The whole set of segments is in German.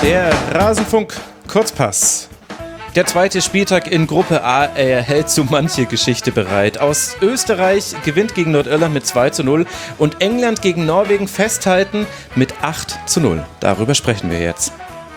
Der Rasenfunk Kurzpass. Der zweite Spieltag in Gruppe A hält so manche Geschichte bereit. Aus Österreich gewinnt gegen Nordirland mit 2:0 und England gegen Norwegen festhalten mit 8:0. Darüber sprechen wir jetzt.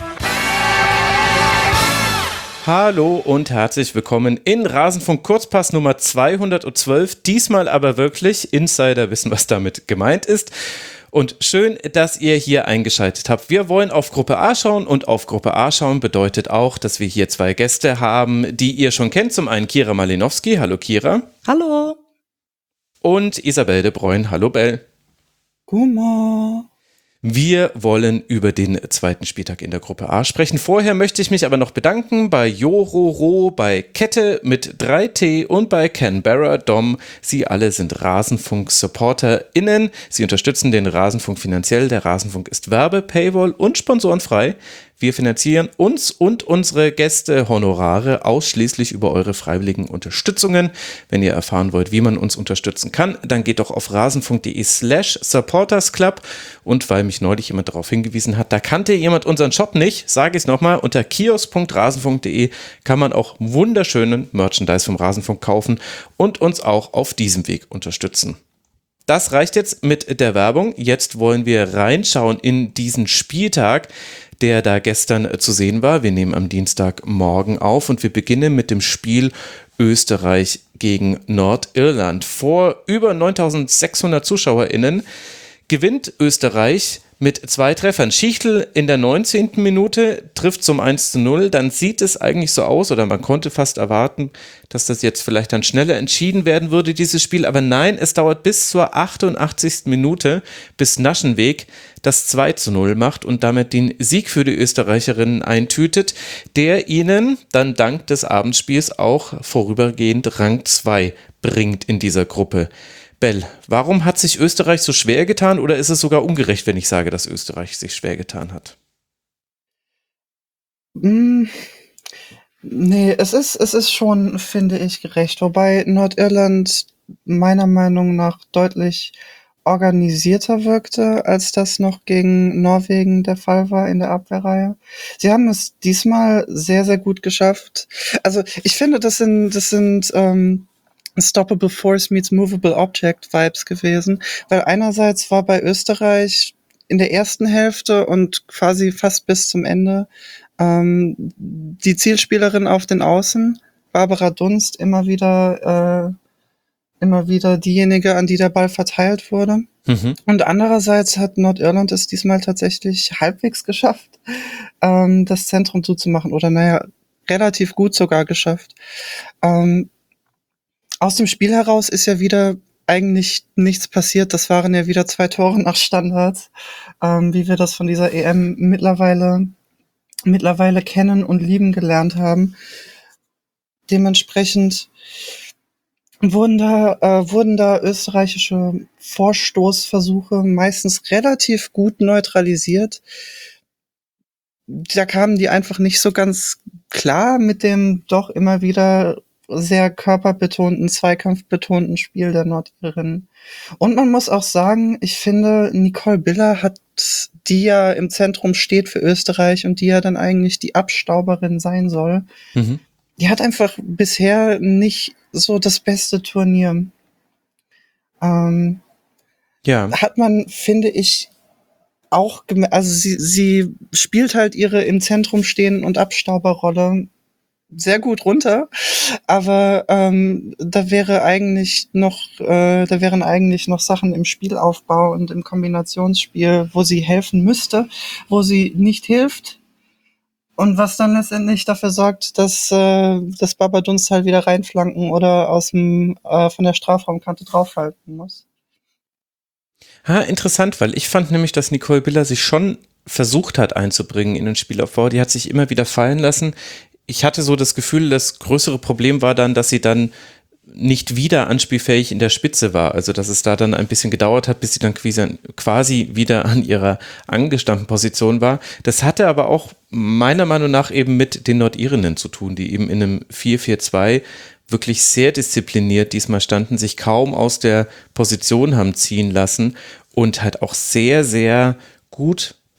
Hallo und herzlich willkommen in Rasenfunk Kurzpass Nummer 212. Diesmal aber wirklich, Insider wissen, was damit gemeint ist. Und schön, dass ihr hier eingeschaltet habt. Wir wollen auf Gruppe A schauen und auf Gruppe A schauen bedeutet auch, dass wir hier zwei Gäste haben, die ihr schon kennt. Zum einen Kira Malinowski. Hallo Kira. Hallo. Und Isabel de Bruyn. Hallo Bell. Gummo. Wir wollen über den zweiten Spieltag in der Gruppe A sprechen. Vorher möchte ich mich aber noch bedanken bei Jororo, bei Kette mit 3T und bei Canberra Dom. Sie alle sind Rasenfunk-SupporterInnen. Sie unterstützen den Rasenfunk finanziell. Der Rasenfunk ist Werbe-, Paywall- und sponsorenfrei. Wir finanzieren uns und unsere Gäste Honorare ausschließlich über eure freiwilligen Unterstützungen. Wenn ihr erfahren wollt, wie man uns unterstützen kann, dann geht doch auf rasenfunk.de/supportersclub. Und weil mich neulich jemand darauf hingewiesen hat, da kannte jemand unseren Shop nicht, sage ich es nochmal, unter kiosk.rasenfunk.de kann man auch wunderschönen Merchandise vom Rasenfunk kaufen und uns auch auf diesem Weg unterstützen. Das reicht jetzt mit der Werbung. Jetzt wollen wir reinschauen in diesen Spieltag, der da gestern zu sehen war. Wir nehmen am Dienstagmorgen auf und wir beginnen mit dem Spiel Österreich gegen Nordirland. Vor über 9.600 ZuschauerInnen gewinnt Österreich mit 2 Treffern. Schichtl in der 19. Minute trifft zum 1:0. Dann sieht es eigentlich so aus, oder man konnte fast erwarten, dass das jetzt vielleicht dann schneller entschieden werden würde, dieses Spiel. Aber nein, es dauert bis zur 88. Minute, bis Naschenweg das 2:0 macht und damit den Sieg für die Österreicherinnen eintütet, der ihnen dann dank des Abendspiels auch vorübergehend Rang 2 bringt in dieser Gruppe. Bell, warum hat sich Österreich so schwer getan oder ist es sogar ungerecht, wenn ich sage, dass Österreich sich schwer getan hat? Nee, es ist schon, finde ich, gerecht. Wobei Nordirland meiner Meinung nach deutlich organisierter wirkte, als das noch gegen Norwegen der Fall war in der Abwehrreihe. Sie haben es diesmal sehr, sehr gut geschafft. Also ich finde, das sind Stoppable Force meets Movable Object Vibes gewesen, weil einerseits war bei Österreich in der ersten Hälfte und quasi fast bis zum Ende die Zielspielerin auf den Außen, Barbara Dunst, immer wieder diejenige, an die der Ball verteilt wurde. Mhm. Und andererseits hat Nordirland es diesmal tatsächlich halbwegs geschafft, das Zentrum zuzumachen oder relativ gut sogar geschafft. Aus dem Spiel heraus ist ja wieder eigentlich nichts passiert. Das waren ja wieder 2 Tore nach Standards, wie wir das von dieser EM mittlerweile kennen und lieben gelernt haben. Dementsprechend wurden da österreichische Vorstoßversuche meistens relativ gut neutralisiert. Da kamen die einfach nicht so ganz klar mit dem doch immer wieder sehr körperbetonten, zweikampfbetonten Spiel der Nordirinnen. Und man muss auch sagen, ich finde, Nicole Biller die ja im Zentrum steht für Österreich und die ja dann eigentlich die Abstauberin sein soll, die hat einfach bisher nicht so das beste Turnier. Hat man, finde ich, auch also sie spielt halt ihre im Zentrum stehen und Abstauberrolle sehr gut runter, aber da wären eigentlich noch Sachen im Spielaufbau und im Kombinationsspiel, wo sie helfen müsste, wo sie nicht hilft und was dann letztendlich dafür sorgt, dass Barbara Dunst halt wieder reinflanken oder von der Strafraumkante draufhalten muss. Interessant, weil ich fand nämlich, dass Nicole Biller sich schon versucht hat einzubringen in den Spielaufbau. Die hat sich immer wieder fallen lassen. Ich hatte so das Gefühl, das größere Problem war dann, dass sie dann nicht wieder anspielfähig in der Spitze war. Also, dass es da dann ein bisschen gedauert hat, bis sie dann quasi wieder an ihrer angestammten Position war. Das hatte aber auch meiner Meinung nach eben mit den Nordirinnen zu tun, die eben in einem 4-4-2 wirklich sehr diszipliniert diesmal standen, sich kaum aus der Position haben ziehen lassen und halt auch sehr, sehr gut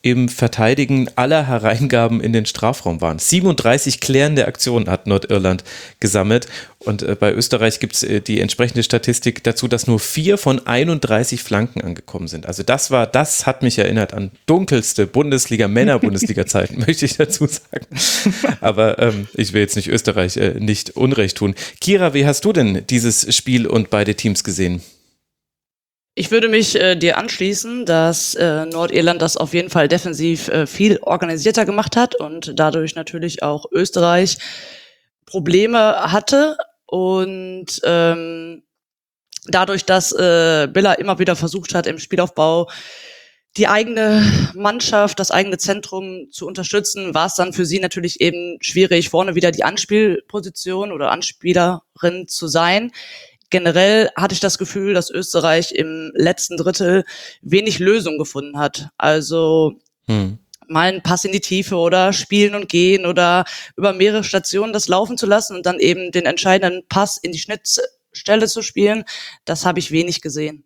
im Verteidigen aller Hereingaben in den Strafraum waren. 37 klärende Aktionen hat Nordirland gesammelt und bei Österreich gibt es die entsprechende Statistik dazu, dass nur 4 von 31 Flanken angekommen sind. Also das hat mich erinnert an dunkelste Männer-Bundesliga-Zeiten, möchte ich dazu sagen. Aber ich will jetzt nicht Österreich nicht Unrecht tun. Kira, wie hast du denn dieses Spiel und beide Teams gesehen? Ich würde mich dir anschließen, dass Nordirland das auf jeden Fall defensiv viel organisierter gemacht hat und dadurch natürlich auch Österreich Probleme hatte und dadurch, dass Billa immer wieder versucht hat, im Spielaufbau die eigene Mannschaft, das eigene Zentrum zu unterstützen, war es dann für sie natürlich eben schwierig, vorne wieder die Anspielposition oder Anspielerin zu sein. Generell hatte ich das Gefühl, dass Österreich im letzten Drittel wenig Lösung gefunden hat. Also mal einen Pass in die Tiefe oder spielen und gehen oder über mehrere Stationen das laufen zu lassen und dann eben den entscheidenden Pass in die Schnittstelle zu spielen, das habe ich wenig gesehen.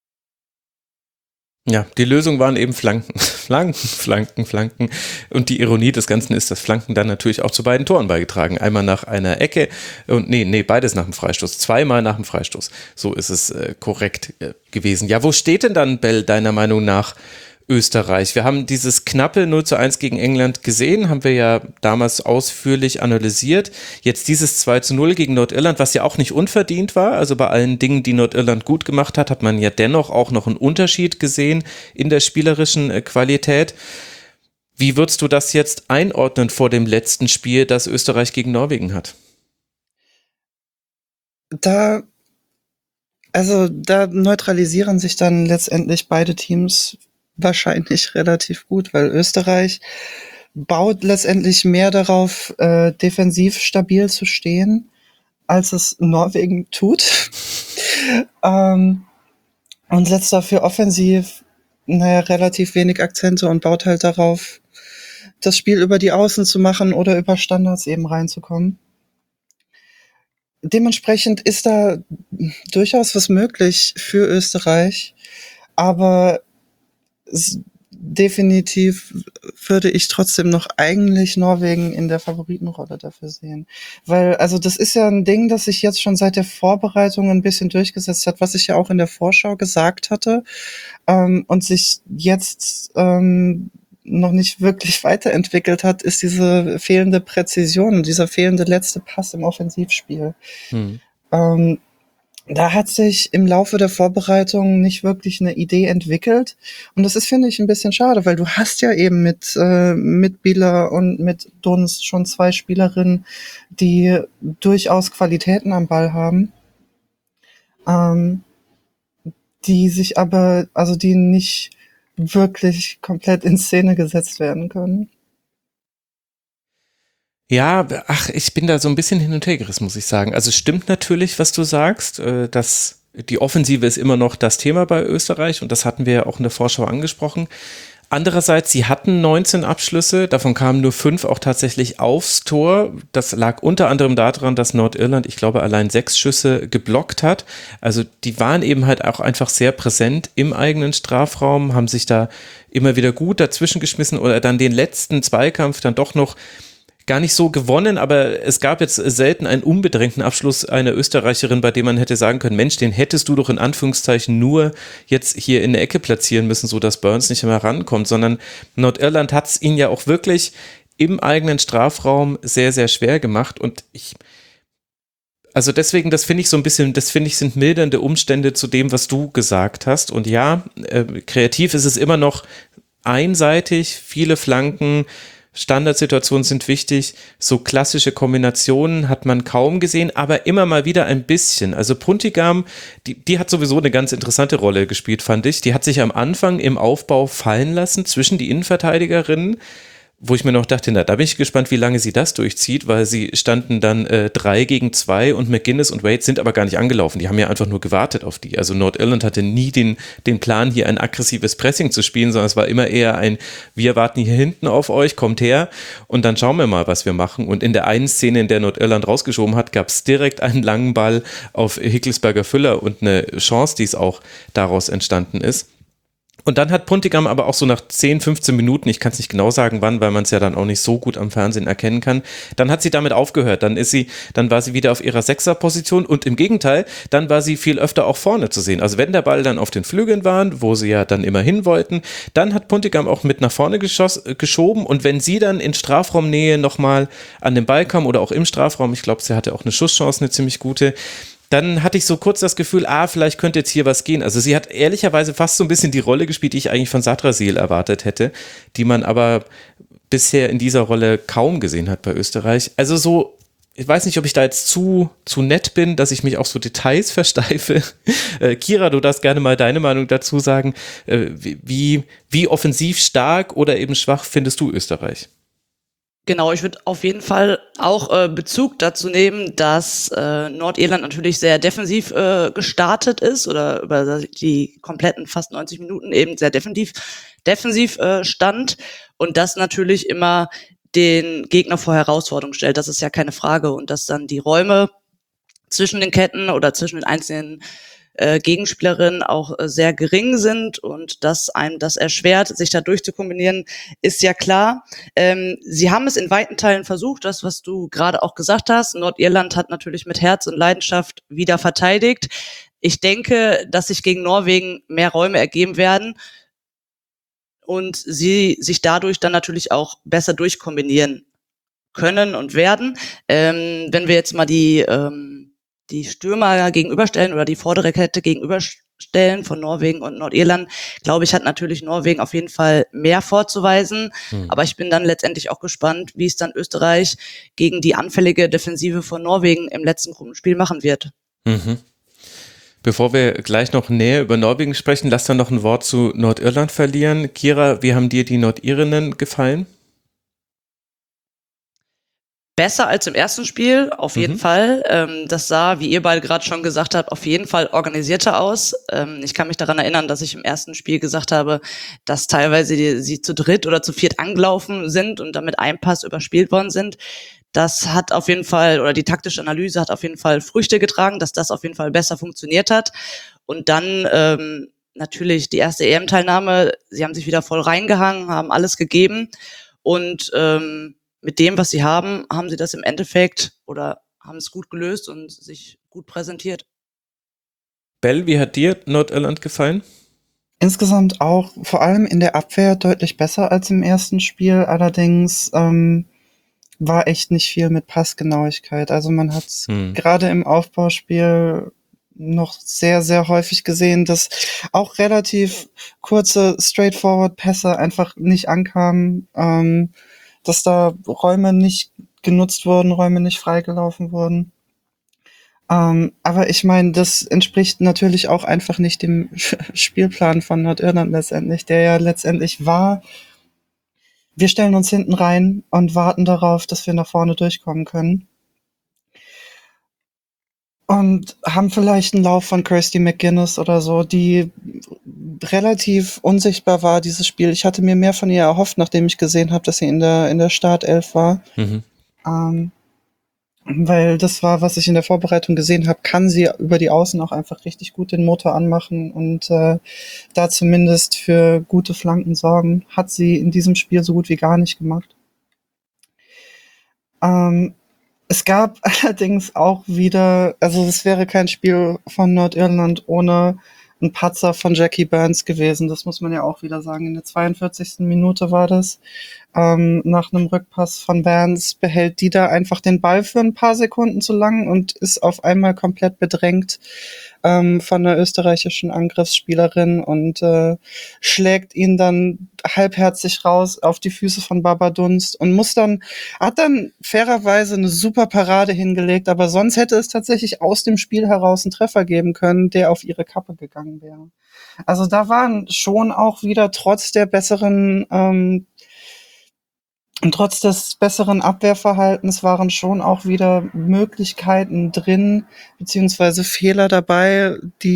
Ja, die Lösung waren eben Flanken. Flanken. Und die Ironie des Ganzen ist, dass Flanken dann natürlich auch zu beiden Toren beigetragen. Einmal nach einer Ecke und beides nach dem Freistoß. Zweimal nach dem Freistoß. So ist es korrekt gewesen. Ja, wo steht denn dann, Bell, deiner Meinung nach Österreich? Wir haben dieses knappe 0:1 gegen England gesehen, haben wir ja damals ausführlich analysiert. Jetzt dieses 2:0 gegen Nordirland, was ja auch nicht unverdient war. Also bei allen Dingen, die Nordirland gut gemacht hat, hat man ja dennoch auch noch einen Unterschied gesehen in der spielerischen Qualität. Wie würdest du das jetzt einordnen vor dem letzten Spiel, das Österreich gegen Norwegen hat? Da neutralisieren sich dann letztendlich beide Teams wahrscheinlich relativ gut, weil Österreich baut letztendlich mehr darauf, defensiv stabil zu stehen, als es Norwegen tut. Und setzt dafür offensiv relativ wenig Akzente und baut halt darauf, das Spiel über die Außen zu machen oder über Standards eben reinzukommen. Dementsprechend ist da durchaus was möglich für Österreich, aber definitiv würde ich trotzdem noch eigentlich Norwegen in der Favoritenrolle dafür sehen. Weil, also das ist ja ein Ding, das sich jetzt schon seit der Vorbereitung ein bisschen durchgesetzt hat, was ich ja auch in der Vorschau gesagt hatte, und sich jetzt noch nicht wirklich weiterentwickelt hat, ist diese fehlende Präzision und dieser fehlende letzte Pass im Offensivspiel. Da hat sich im Laufe der Vorbereitung nicht wirklich eine Idee entwickelt. Und das ist, finde ich, ein bisschen schade, weil du hast ja eben mit Bieler und mit Dunst schon 2 Spielerinnen, die durchaus Qualitäten am Ball haben, die sich aber, also die nicht wirklich komplett in Szene gesetzt werden können. Ja, ich bin da so ein bisschen hin und her gerissen, muss ich sagen. Also es stimmt natürlich, was du sagst, dass die Offensive ist immer noch das Thema bei Österreich und das hatten wir ja auch in der Vorschau angesprochen. Andererseits, sie hatten 19 Abschlüsse, davon kamen nur 5 auch tatsächlich aufs Tor. Das lag unter anderem daran, dass Nordirland, ich glaube, allein 6 Schüsse geblockt hat. Also die waren eben halt auch einfach sehr präsent im eigenen Strafraum, haben sich da immer wieder gut dazwischen geschmissen oder dann den letzten Zweikampf dann doch noch gar nicht so gewonnen, aber es gab jetzt selten einen unbedrängten Abschluss einer Österreicherin, bei dem man hätte sagen können, Mensch, den hättest du doch in Anführungszeichen nur jetzt hier in der Ecke platzieren müssen, so dass Burns nicht mehr rankommt, sondern Nordirland hat es ihnen ja auch wirklich im eigenen Strafraum sehr, sehr schwer gemacht und also deswegen, das finde ich so ein bisschen, sind mildernde Umstände zu dem, was du gesagt hast und ja, kreativ ist es immer noch einseitig, viele Flanken, Standardsituationen sind wichtig, so klassische Kombinationen hat man kaum gesehen, aber immer mal wieder ein bisschen. Also Puntigam, die hat sowieso eine ganz interessante Rolle gespielt, fand ich. Die hat sich am Anfang im Aufbau fallen lassen zwischen die Innenverteidigerinnen, wo ich mir noch dachte, da bin ich gespannt, wie lange sie das durchzieht, weil sie standen dann 3 gegen 2 und McGuinness und Wade sind aber gar nicht angelaufen. Die haben ja einfach nur gewartet auf die. Also Nordirland hatte nie den Plan, hier ein aggressives Pressing zu spielen, sondern es war immer eher wir warten hier hinten auf euch, kommt her und dann schauen wir mal, was wir machen. Und in der einen Szene, in der Nordirland rausgeschoben hat, gab es direkt einen langen Ball auf Hickelsberger Füller und eine Chance, die es auch daraus entstanden ist. Und dann hat Puntigam aber auch so nach 10, 15 Minuten, ich kann es nicht genau sagen wann, weil man es ja dann auch nicht so gut am Fernsehen erkennen kann, dann hat sie damit aufgehört. Dann war sie wieder auf ihrer Sechserposition und im Gegenteil, dann war sie viel öfter auch vorne zu sehen. Also wenn der Ball dann auf den Flügeln war, wo sie ja dann immer hin wollten, dann hat Puntigam auch mit nach vorne geschoben und wenn sie dann in Strafraumnähe nochmal an den Ball kam oder auch im Strafraum, ich glaube, sie hatte auch eine Schusschance, eine ziemlich gute, dann hatte ich so kurz das Gefühl, vielleicht könnte jetzt hier was gehen. Also sie hat ehrlicherweise fast so ein bisschen die Rolle gespielt, die ich eigentlich von Sadrasil erwartet hätte, die man aber bisher in dieser Rolle kaum gesehen hat bei Österreich. Also so, ich weiß nicht, ob ich da jetzt zu nett bin, dass ich mich auf so Details versteife. Kira, du darfst gerne mal deine Meinung dazu sagen. Wie offensiv stark oder eben schwach findest du Österreich? Genau, ich würde auf jeden Fall auch Bezug dazu nehmen, dass Nordirland natürlich sehr defensiv gestartet ist oder über die kompletten fast 90 Minuten eben sehr defensiv stand und das natürlich immer den Gegner vor Herausforderungen stellt. Das ist ja keine Frage und dass dann die Räume zwischen den Ketten oder zwischen den einzelnen Gegenspielerinnen auch sehr gering sind und dass einem das erschwert, sich da durchzukombinieren, ist ja klar. Sie haben es in weiten Teilen versucht, das, was du gerade auch gesagt hast. Nordirland hat natürlich mit Herz und Leidenschaft wieder verteidigt. Ich denke, dass sich gegen Norwegen mehr Räume ergeben werden und sie sich dadurch dann natürlich auch besser durchkombinieren können und werden. Wenn wir jetzt mal die Stürmer gegenüberstellen oder die vordere Kette gegenüberstellen von Norwegen und Nordirland, glaube ich, hat natürlich Norwegen auf jeden Fall mehr vorzuweisen. Aber ich bin dann letztendlich auch gespannt, wie es dann Österreich gegen die anfällige Defensive von Norwegen im letzten Gruppenspiel machen wird. Mhm. Bevor wir gleich noch näher über Norwegen sprechen, lass dann noch ein Wort zu Nordirland verlieren. Kira, wie haben dir die Nordirinnen gefallen? Besser als im ersten Spiel, auf jeden Fall. Das sah, wie ihr beide gerade schon gesagt habt, auf jeden Fall organisierter aus. Ich kann mich daran erinnern, dass ich im ersten Spiel gesagt habe, dass teilweise sie zu dritt oder zu viert angelaufen sind und damit ein Pass überspielt worden sind. Das hat auf jeden Fall, oder die taktische Analyse hat auf jeden Fall Früchte getragen, dass das auf jeden Fall besser funktioniert hat. Und dann natürlich die erste EM-Teilnahme. Sie haben sich wieder voll reingehangen, haben alles gegeben und mit dem, was sie haben, haben sie das im Endeffekt oder haben es gut gelöst und sich gut präsentiert. Bell, wie hat dir Nordirland gefallen? Insgesamt auch, vor allem in der Abwehr, deutlich besser als im ersten Spiel. Allerdings war echt nicht viel mit Passgenauigkeit. Also man hat gerade im Aufbauspiel noch sehr, sehr häufig gesehen, dass auch relativ kurze Straightforward-Pässe einfach nicht ankamen, dass da Räume nicht genutzt wurden, Räume nicht freigelaufen wurden. Aber ich meine, das entspricht natürlich auch einfach nicht dem Spielplan von Nordirland letztendlich, der ja letztendlich war, wir stellen uns hinten rein und warten darauf, dass wir nach vorne durchkommen können. Und haben vielleicht einen Lauf von Kirsty McGuinness oder so, die relativ unsichtbar war, dieses Spiel. Ich hatte mir mehr von ihr erhofft, nachdem ich gesehen habe, dass sie in der Startelf war. Weil das war, was ich in der Vorbereitung gesehen habe, kann sie über die Außen auch einfach richtig gut den Motor anmachen und da zumindest für gute Flanken sorgen. Hat sie in diesem Spiel so gut wie gar nicht gemacht. Es gab allerdings auch wieder, also es wäre kein Spiel von Nordirland ohne ein Patzer von Jackie Burns gewesen. Das muss man ja auch wieder sagen. In der 42. Minute war das. Nach einem Rückpass von Burns behält die da einfach den Ball für ein paar Sekunden zu lang und ist auf einmal komplett bedrängt von der österreichischen Angriffsspielerin und schlägt ihn dann halbherzig raus auf die Füße von Baba Dunst und hat dann fairerweise eine super Parade hingelegt, aber sonst hätte es tatsächlich aus dem Spiel heraus einen Treffer geben können, der auf ihre Kappe gegangen wäre. Also da waren schon auch wieder trotz des besseren Abwehrverhaltens waren schon auch wieder Möglichkeiten drin, beziehungsweise Fehler dabei,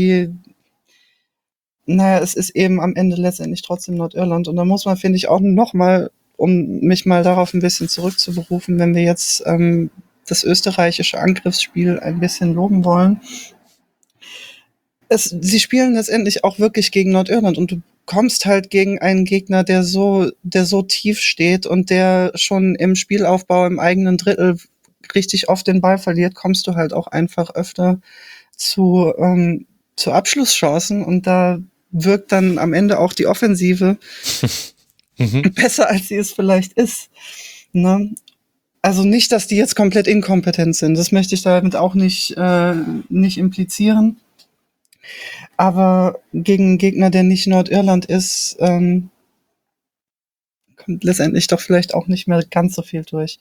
es ist eben am Ende letztendlich trotzdem Nordirland. Und da muss man, finde ich, auch nochmal, um mich mal darauf ein bisschen zurückzuberufen, wenn wir jetzt das österreichische Angriffsspiel ein bisschen loben wollen. Sie spielen letztendlich auch wirklich gegen Nordirland und kommst halt gegen einen Gegner, der so tief steht und der schon im Spielaufbau im eigenen Drittel richtig oft den Ball verliert, kommst du halt auch einfach öfter zu Abschlusschancen und da wirkt dann am Ende auch die Offensive besser, als sie es vielleicht ist. Ne? Also nicht, dass die jetzt komplett inkompetent sind. Das möchte ich damit auch nicht implizieren. Aber gegen einen Gegner, der nicht Nordirland ist, kommt letztendlich doch vielleicht auch nicht mehr ganz so viel durch.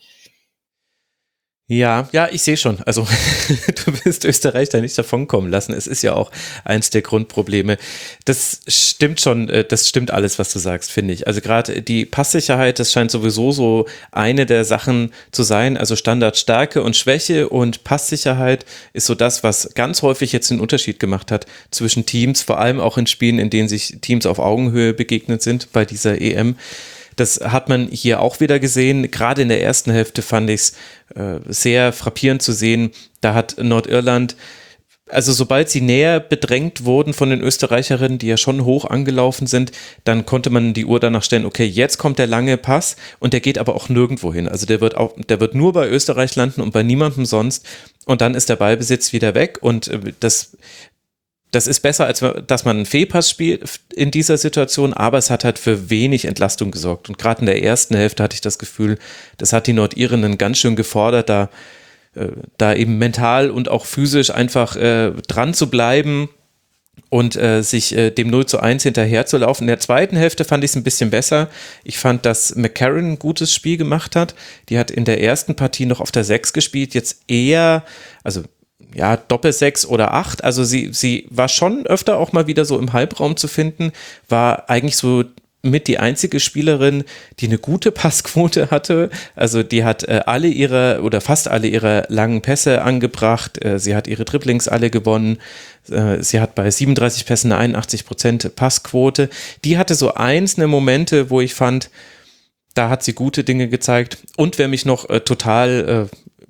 Ja, ich sehe schon. Also du willst Österreich da nicht davonkommen lassen. Es ist ja auch eins der Grundprobleme. Das stimmt schon, das stimmt alles, was du sagst, finde ich. Also gerade die Passsicherheit, das scheint sowieso so eine der Sachen zu sein. Also Standardstärke und Schwäche und Passsicherheit ist so das, was ganz häufig jetzt den Unterschied gemacht hat zwischen Teams, vor allem auch in Spielen, in denen sich Teams auf Augenhöhe begegnet sind bei dieser EM. Das hat man hier auch wieder gesehen. Gerade in der ersten Hälfte fand ich es sehr frappierend zu sehen. Da hat Nordirland, also sobald sie näher bedrängt wurden von den Österreicherinnen, die ja schon hoch angelaufen sind, dann konnte man die Uhr danach stellen, okay, jetzt kommt der lange Pass und der geht aber auch nirgendwo hin. Also der wird nur bei Österreich landen und bei niemandem sonst. Und dann ist der Ballbesitz wieder weg und das ist besser, als dass man einen Fehlpass spielt in dieser Situation, aber es hat halt für wenig Entlastung gesorgt. Und gerade in der ersten Hälfte hatte ich das Gefühl, das hat die Nordirinnen ganz schön gefordert, da eben mental und auch physisch einfach dran zu bleiben und sich dem 0:1 hinterherzulaufen. In der zweiten Hälfte fand ich es ein bisschen besser. Ich fand, dass McCarron ein gutes Spiel gemacht hat. Die hat in der ersten Partie noch auf der 6 gespielt, jetzt eher, also ja, Doppel-6 oder 8, also sie war schon öfter auch mal wieder so im Halbraum zu finden, war eigentlich so mit die einzige Spielerin, die eine gute Passquote hatte, also die hat fast alle ihre langen Pässe angebracht, sie hat ihre Dribblings alle gewonnen, sie hat bei 37 Pässen eine 81% Passquote, die hatte so einzelne Momente, wo ich fand, da hat sie gute Dinge gezeigt und wer mich noch total,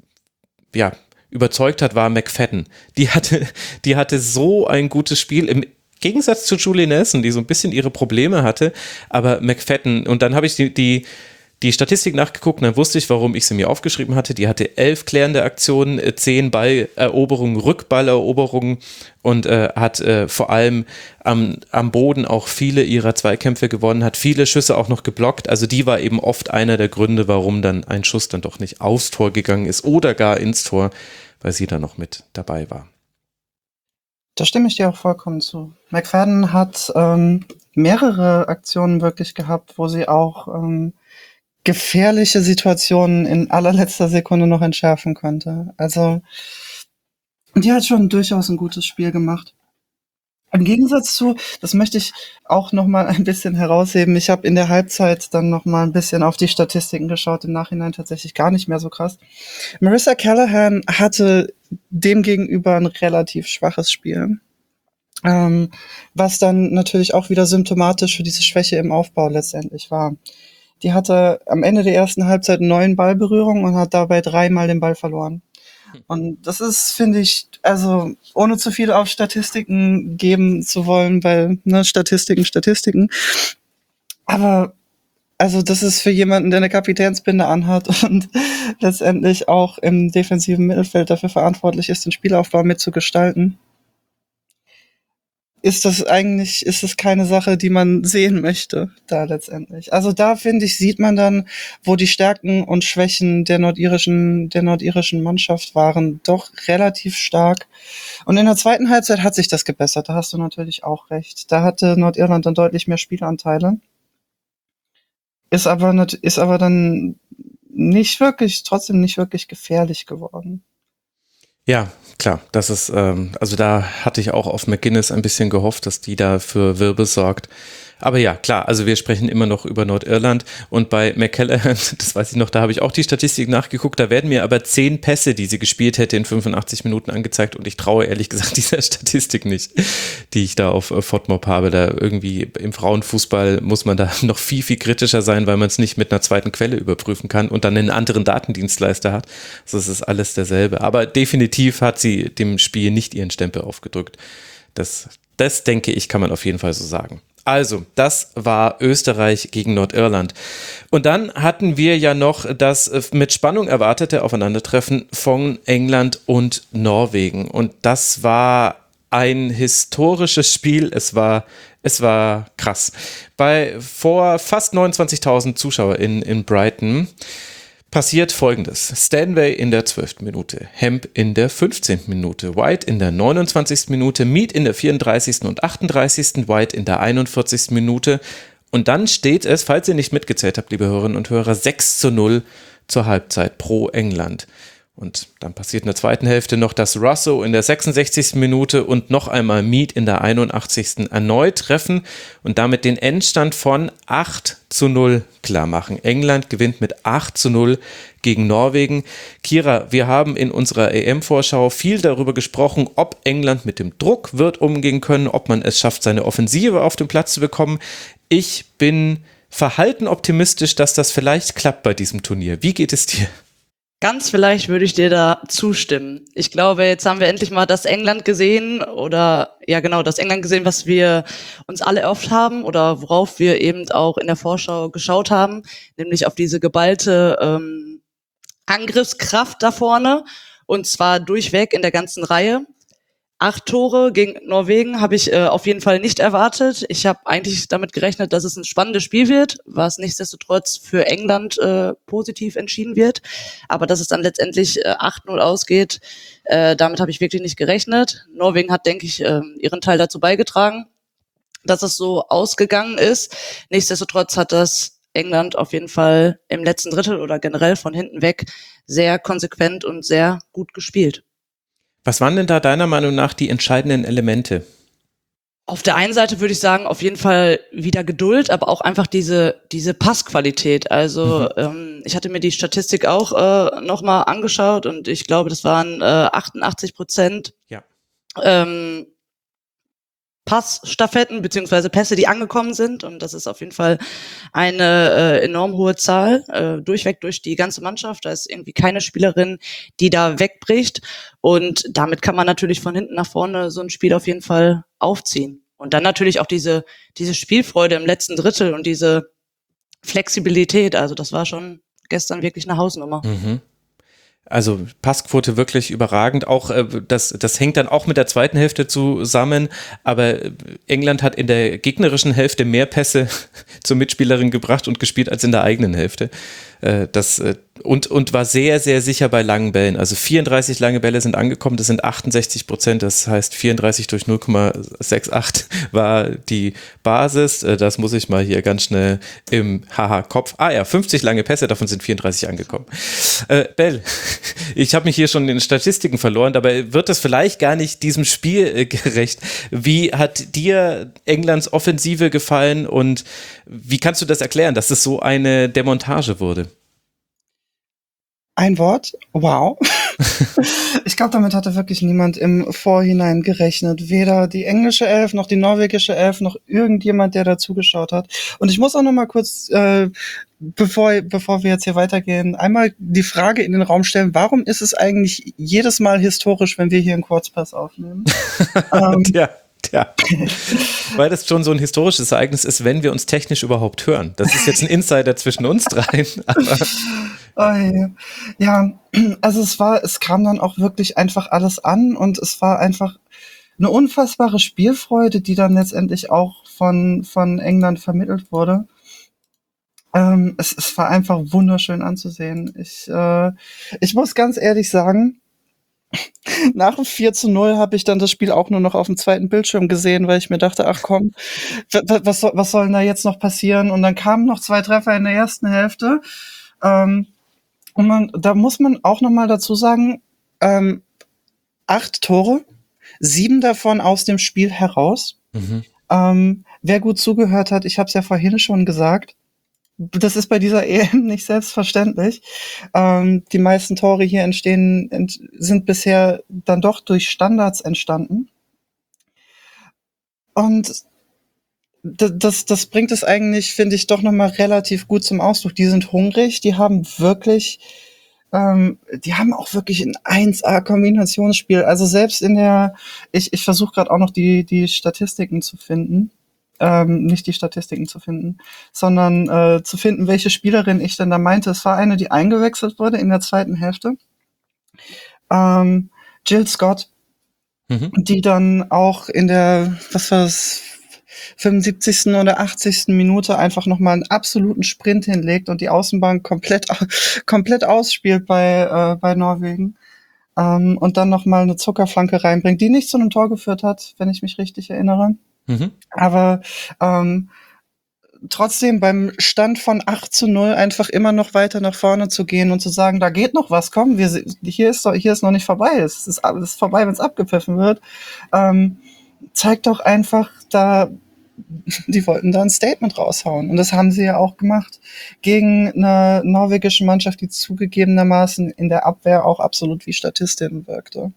überzeugt hat, war McFadden. Die hatte so ein gutes Spiel, im Gegensatz zu Julie Nelson, die so ein bisschen ihre Probleme hatte, aber McFadden, und dann habe ich die Statistik nachgeguckt und dann wusste ich, warum ich sie mir aufgeschrieben hatte. Die hatte 11 klärende Aktionen, 10 Balleroberungen, Rückballeroberungen und hat vor allem am Boden auch viele ihrer Zweikämpfe gewonnen, hat viele Schüsse auch noch geblockt. Also die war eben oft einer der Gründe, warum dann ein Schuss dann doch nicht aufs Tor gegangen ist oder gar ins Tor, weil sie da noch mit dabei war. Da stimme ich dir auch vollkommen zu. McFadden hat mehrere Aktionen wirklich gehabt, wo sie auch gefährliche Situationen in allerletzter Sekunde noch entschärfen konnte. Also die hat schon durchaus ein gutes Spiel gemacht. Im Gegensatz zu, das möchte ich auch noch mal ein bisschen herausheben, ich habe in der Halbzeit dann noch mal ein bisschen auf die Statistiken geschaut, im Nachhinein tatsächlich gar nicht mehr so krass. Marissa Callaghan hatte demgegenüber ein relativ schwaches Spiel, was dann natürlich auch wieder symptomatisch für diese Schwäche im Aufbau letztendlich war. Die hatte am Ende der ersten Halbzeit 9 Ballberührungen und hat dabei 3-mal den Ball verloren. Und das ist, finde ich, also ohne zu viel auf Statistiken geben zu wollen, weil, Statistiken. Aber also das ist für jemanden, der eine Kapitänsbinde anhat und letztendlich auch im defensiven Mittelfeld dafür verantwortlich ist, den Spielaufbau mitzugestalten, ist das keine Sache, die man sehen möchte, da letztendlich. Also da, finde ich, sieht man dann, wo die Stärken und Schwächen der nordirischen Mannschaft waren, doch relativ stark. Und in der zweiten Halbzeit hat sich das gebessert, da hast du natürlich auch recht. Da hatte Nordirland dann deutlich mehr Spielanteile. Ist aber dann trotzdem nicht wirklich gefährlich geworden. Ja, klar, das ist, also da hatte ich auch auf McGuinness ein bisschen gehofft, dass die da für Wirbel sorgt. Aber ja, klar, also wir sprechen immer noch über Nordirland und bei McCallaghan, das weiß ich noch, da habe ich auch die Statistik nachgeguckt, da werden mir aber 10 Pässe, die sie gespielt hätte, in 85 Minuten angezeigt und ich traue ehrlich gesagt dieser Statistik nicht, die ich da auf FODMOB habe. Da irgendwie im Frauenfußball muss man da noch viel, viel kritischer sein, weil man es nicht mit einer zweiten Quelle überprüfen kann und dann einen anderen Datendienstleister hat. Also es ist alles derselbe. Aber definitiv hat sie dem Spiel nicht ihren Stempel aufgedrückt. Das denke ich, kann man auf jeden Fall so sagen. Also, das war Österreich gegen Nordirland. Und dann hatten wir ja noch das mit Spannung erwartete Aufeinandertreffen von England und Norwegen. Und das war ein historisches Spiel. Es war krass. Vor fast 29.000 ZuschauerInnen in Brighton passiert Folgendes. Stanway in der 12. Minute, Hemp in der 15. Minute, White in der 29. Minute, Mead in der 34. und 38., White in der 41. Minute. Und dann steht es, falls ihr nicht mitgezählt habt, liebe Hörerinnen und Hörer, 6:0 zur Halbzeit pro England. Und dann passiert in der zweiten Hälfte noch, dass Russo in der 66. Minute und noch einmal Mead in der 81. erneut treffen und damit den Endstand von 8:0 klar machen. England gewinnt mit 8:0 gegen Norwegen. Kira, wir haben in unserer EM-Vorschau viel darüber gesprochen, ob England mit dem Druck wird umgehen können, ob man es schafft, seine Offensive auf den Platz zu bekommen. Ich bin verhalten optimistisch, dass das vielleicht klappt bei diesem Turnier. Wie geht es dir? Ganz vielleicht würde ich dir da zustimmen. Ich glaube, jetzt haben wir endlich mal das England gesehen das England gesehen, was wir uns alle erhofft haben oder worauf wir eben auch in der Vorschau geschaut haben, nämlich auf diese geballte Angriffskraft da vorne und zwar durchweg in der ganzen Reihe. 8 Tore gegen Norwegen habe ich auf jeden Fall nicht erwartet. Ich habe eigentlich damit gerechnet, dass es ein spannendes Spiel wird, was nichtsdestotrotz für England positiv entschieden wird. Aber dass es dann letztendlich 8:0 ausgeht, damit habe ich wirklich nicht gerechnet. Norwegen hat, denke ich, ihren Teil dazu beigetragen, dass es so ausgegangen ist. Nichtsdestotrotz hat das England auf jeden Fall im letzten Drittel oder generell von hinten weg sehr konsequent und sehr gut gespielt. Was waren denn da deiner Meinung nach die entscheidenden Elemente? Auf der einen Seite würde ich sagen, auf jeden Fall wieder Geduld, aber auch einfach diese Passqualität. Also ich hatte mir die Statistik auch nochmal angeschaut und ich glaube, das waren 88%. Ja. Passstaffetten beziehungsweise Pässe, die angekommen sind, und das ist auf jeden Fall eine enorm hohe Zahl, durchweg durch die ganze Mannschaft. Da ist irgendwie keine Spielerin, die da wegbricht, und damit kann man natürlich von hinten nach vorne so ein Spiel auf jeden Fall aufziehen. Und dann natürlich auch diese Spielfreude im letzten Drittel und diese Flexibilität, also das war schon gestern wirklich eine Hausnummer. Mhm. Also Passquote wirklich überragend. Auch das hängt dann auch mit der zweiten Hälfte zusammen. Aber England hat in der gegnerischen Hälfte mehr Pässe zur Mitspielerin gebracht und gespielt als in der eigenen Hälfte. Und war sehr, sehr sicher bei langen Bällen. Also 34 lange Bälle sind angekommen, das sind 68%, das heißt 34 durch 0,68 war die Basis. Das muss ich mal hier ganz schnell im Kopf. 50 lange Pässe, davon sind 34 angekommen. Bell, ich habe mich hier schon in den Statistiken verloren, dabei wird das vielleicht gar nicht diesem Spiel gerecht. Wie hat dir Englands Offensive gefallen und wie kannst du das erklären, dass es so eine Demontage wurde? Ein Wort, wow. Ich glaube, damit hatte wirklich niemand im Vorhinein gerechnet. Weder die englische Elf, noch die norwegische Elf, noch irgendjemand, der da zugeschaut hat. Und ich muss auch noch mal kurz, bevor wir jetzt hier weitergehen, einmal die Frage in den Raum stellen, warum ist es eigentlich jedes Mal historisch, wenn wir hier einen Kurzpass aufnehmen? Tja, weil das schon so ein historisches Ereignis ist, wenn wir uns technisch überhaupt hören. Das ist jetzt ein Insider zwischen uns dreien, aber ja, also es kam dann auch wirklich einfach alles an und es war einfach eine unfassbare Spielfreude, die dann letztendlich auch von England vermittelt wurde. Es war einfach wunderschön anzusehen. Ich muss ganz ehrlich sagen, nach dem 4:0 habe ich dann das Spiel auch nur noch auf dem zweiten Bildschirm gesehen, weil ich mir dachte, ach komm, was soll denn da jetzt noch passieren? Und dann kamen noch 2 Treffer in der ersten Hälfte. Und da muss man auch noch mal dazu sagen, 8 Tore, 7 davon aus dem Spiel heraus. Wer gut zugehört hat, ich habe es ja vorhin schon gesagt, das ist bei dieser EM nicht selbstverständlich. Die meisten Tore hier sind bisher dann doch durch Standards entstanden. Und das bringt es eigentlich, finde ich, doch nochmal relativ gut zum Ausdruck. Die sind hungrig, die haben auch wirklich ein 1A-Kombinationsspiel. Also selbst ich versuche gerade auch noch die Statistiken zu finden. nicht die Statistiken zu finden, sondern zu finden, welche Spielerin ich denn da meinte. Es war eine, die eingewechselt wurde in der zweiten Hälfte. Jill Scott, die dann auch in der, 75. oder 80. Minute einfach nochmal einen absoluten Sprint hinlegt und die Außenbahn komplett ausspielt bei Norwegen. Und dann nochmal eine Zuckerflanke reinbringt, die nicht zu einem Tor geführt hat, wenn ich mich richtig erinnere. Aber trotzdem beim Stand von 8-0 einfach immer noch weiter nach vorne zu gehen und zu sagen, da geht noch was, komm, hier ist noch nicht vorbei. Es ist alles vorbei, wenn es abgepfiffen wird. Zeigt doch einfach, die wollten da ein Statement raushauen. Und das haben sie ja auch gemacht. Gegen eine norwegische Mannschaft, die zugegebenermaßen in der Abwehr auch absolut wie Statistin wirkte.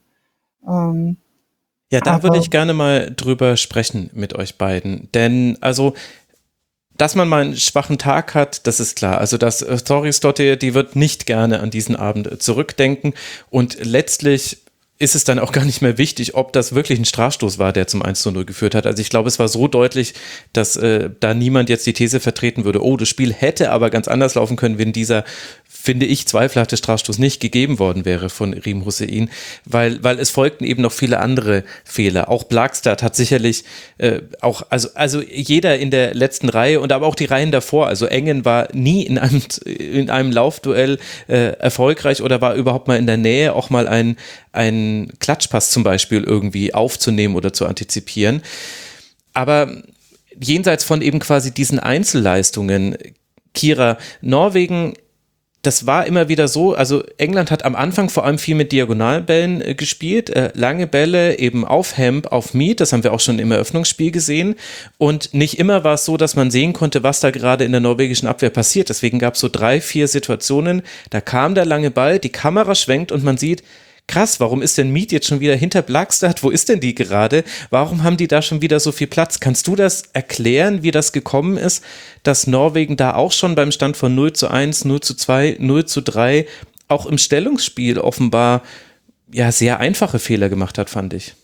Ja, da würde ich gerne mal drüber sprechen mit euch beiden. Denn, also, dass man mal einen schwachen Tag hat, das ist klar. Also das Þórisdóttir, die wird nicht gerne an diesen Abend zurückdenken. Und letztlich ist es dann auch gar nicht mehr wichtig, ob das wirklich ein Strafstoß war, der zum 1:0 geführt hat. Also ich glaube, es war so deutlich, dass da niemand jetzt die These vertreten würde, oh, das Spiel hätte aber ganz anders laufen können, wenn dieser, finde ich, zweifelhafte Strafstoß nicht gegeben worden wäre von Reem Hussein, weil es folgten eben noch viele andere Fehler. Auch Blakstad hat sicherlich also jeder in der letzten Reihe und aber auch die Reihen davor, also Engen war nie in einem Laufduell erfolgreich oder war überhaupt mal in der Nähe, auch mal einen Klatschpass zum Beispiel irgendwie aufzunehmen oder zu antizipieren. Aber jenseits von eben quasi diesen Einzelleistungen, Kira, Norwegen, das war immer wieder so, also England hat am Anfang vor allem viel mit Diagonalbällen gespielt, lange Bälle eben auf Hemp, auf Mead, das haben wir auch schon im Eröffnungsspiel gesehen und nicht immer war es so, dass man sehen konnte, was da gerade in der norwegischen Abwehr passiert, deswegen gab es so 3-4 Situationen, da kam der lange Ball, die Kamera schwenkt und man sieht, krass, warum ist denn Mead jetzt schon wieder hinter Blakstad? Wo ist denn die gerade? Warum haben die da schon wieder so viel Platz? Kannst du das erklären, wie das gekommen ist, dass Norwegen da auch schon beim Stand von 0:1, 0:2, 0:3 auch im Stellungsspiel offenbar ja sehr einfache Fehler gemacht hat, fand ich.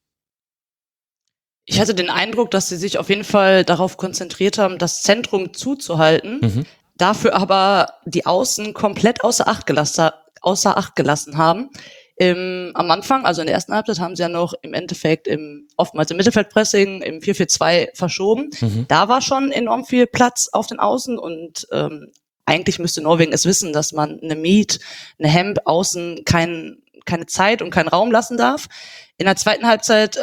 Ich hatte den Eindruck, dass sie sich auf jeden Fall darauf konzentriert haben, das Zentrum zuzuhalten, dafür aber die Außen komplett außer Acht gelassen haben. Am Anfang, also in der ersten Halbzeit, haben sie ja noch im Endeffekt oftmals im Mittelfeldpressing im 4-4-2 verschoben. Da war schon enorm viel Platz auf den Außen und eigentlich müsste Norwegen es wissen, dass man eine Mead, eine Hemp außen keine Zeit und keinen Raum lassen darf. In der zweiten Halbzeit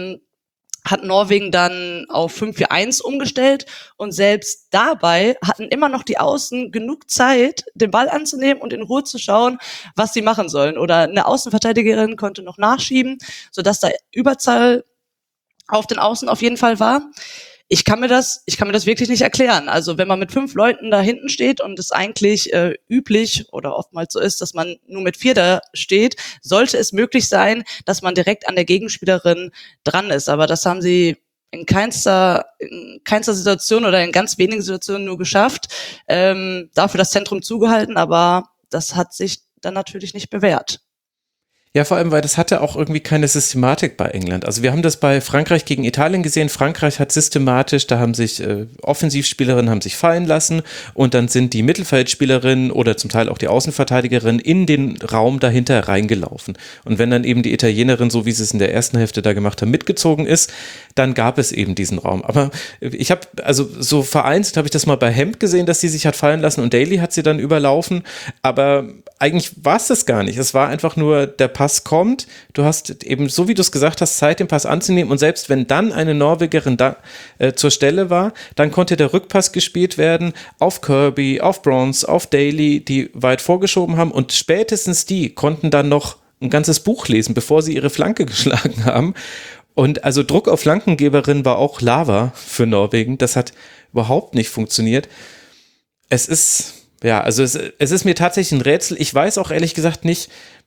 hat Norwegen dann auf 5-4-1 umgestellt und selbst dabei hatten immer noch die Außen genug Zeit, den Ball anzunehmen und in Ruhe zu schauen, was sie machen sollen. Oder eine Außenverteidigerin konnte noch nachschieben, sodass da Überzahl auf den Außen auf jeden Fall war. Ich kann mir das wirklich nicht erklären. Also wenn man mit 5 Leuten da hinten steht und es eigentlich üblich oder oftmals so ist, dass man nur mit 4 da steht, sollte es möglich sein, dass man direkt an der Gegenspielerin dran ist. Aber das haben sie in keinster Situation oder in ganz wenigen Situationen nur geschafft. Dafür das Zentrum zugehalten, aber das hat sich dann natürlich nicht bewährt. Ja, vor allem, weil das hatte auch irgendwie keine Systematik bei England. Also wir haben das bei Frankreich gegen Italien gesehen. Frankreich hat systematisch, da haben sich Offensivspielerinnen haben sich fallen lassen und dann sind die Mittelfeldspielerinnen oder zum Teil auch die Außenverteidigerinnen in den Raum dahinter reingelaufen. Und wenn dann eben die Italienerin, so wie sie es in der ersten Hälfte da gemacht haben, mitgezogen ist, dann gab es eben diesen Raum. Aber ich habe, also so vereinzelt habe ich das mal bei Hemp gesehen, dass sie sich hat fallen lassen und Daly hat sie dann überlaufen. Aber eigentlich war es das gar nicht. Es war einfach nur, der Pass kommt, du hast eben, so wie du es gesagt hast, Zeit, den Pass anzunehmen und selbst wenn dann eine Norwegerin zur Stelle war, dann konnte der Rückpass gespielt werden auf Kirby, auf Bronze, auf Daly, die weit vorgeschoben haben und spätestens die konnten dann noch ein ganzes Buch lesen, bevor sie ihre Flanke geschlagen haben. Und also Druck auf Flankengeberin war auch Lava für Norwegen. Das hat überhaupt nicht funktioniert. Es ist mir tatsächlich ein Rätsel. Ich weiß auch ehrlich gesagt nicht,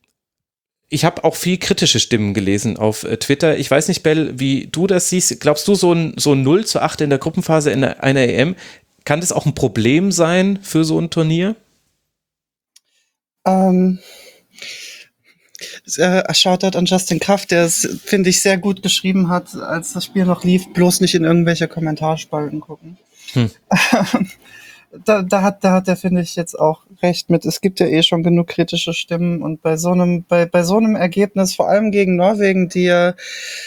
ich habe auch viel kritische Stimmen gelesen auf Twitter. Ich weiß nicht, Bell, wie du das siehst. Glaubst du, so ein 0:8 in der Gruppenphase in einer EM, kann das auch ein Problem sein für so ein Turnier? Shoutout an Justin Kraft, der es, finde ich, sehr gut geschrieben hat, als das Spiel noch lief. Bloß nicht in irgendwelche Kommentarspalten gucken. Da hat er, finde ich, jetzt auch recht mit. Es gibt ja eh schon genug kritische Stimmen und bei so einem Ergebnis, vor allem gegen Norwegen, die ja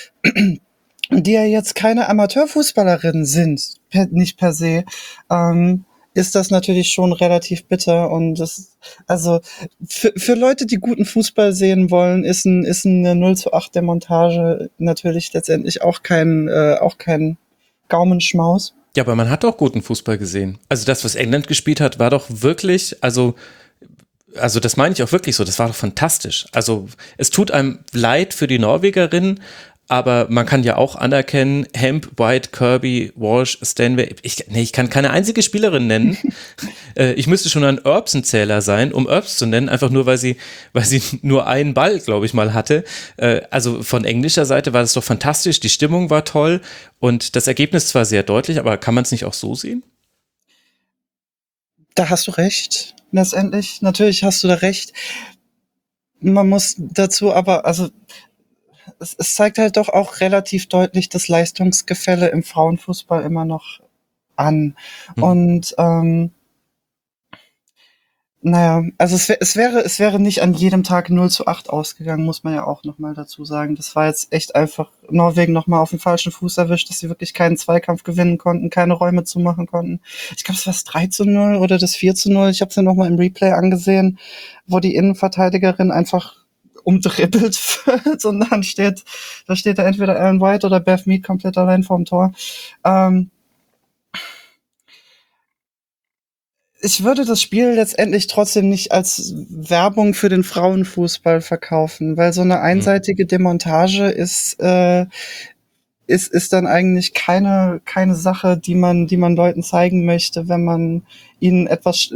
jetzt keine Amateurfußballerinnen sind, nicht per se, ist das natürlich schon relativ bitter und also für Leute, die guten Fußball sehen wollen, ist eine 0:8 der Montage natürlich letztendlich auch kein Gaumenschmaus. Ja, aber man hat doch guten Fußball gesehen. Also das, was England gespielt hat, war doch wirklich, also das meine ich auch wirklich so, das war doch fantastisch. Also es tut einem leid für die Norwegerinnen, aber man kann ja auch anerkennen, Hemp, White, Kirby, Walsh, Stanway, ich kann keine einzige Spielerin nennen. Ich müsste schon ein Erbsen-Zähler sein, um Erbs zu nennen, einfach nur, weil sie nur einen Ball, glaube ich, mal hatte. Also von englischer Seite war das doch fantastisch, die Stimmung war toll und das Ergebnis zwar sehr deutlich, aber kann man es nicht auch so sehen? Da hast du recht, letztendlich. Natürlich hast du da recht. Man muss dazu aber, also es zeigt halt doch auch relativ deutlich das Leistungsgefälle im Frauenfußball immer noch an. Und naja, also es wäre nicht an jedem Tag 0:8 ausgegangen, muss man ja auch nochmal dazu sagen. Das war jetzt echt einfach Norwegen nochmal auf den falschen Fuß erwischt, dass sie wirklich keinen Zweikampf gewinnen konnten, keine Räume zumachen konnten. Ich glaube, es war das 3:0 oder das 4:0. Ich habe es ja nochmal im Replay angesehen, wo die Innenverteidigerin einfach umdribbelt wird und dann steht da entweder Ellen White oder Beth Mead komplett allein vorm Tor. Ich würde das Spiel letztendlich trotzdem nicht als Werbung für den Frauenfußball verkaufen, weil so eine einseitige Demontage ist dann eigentlich keine Sache, die man Leuten zeigen möchte, wenn man ihnen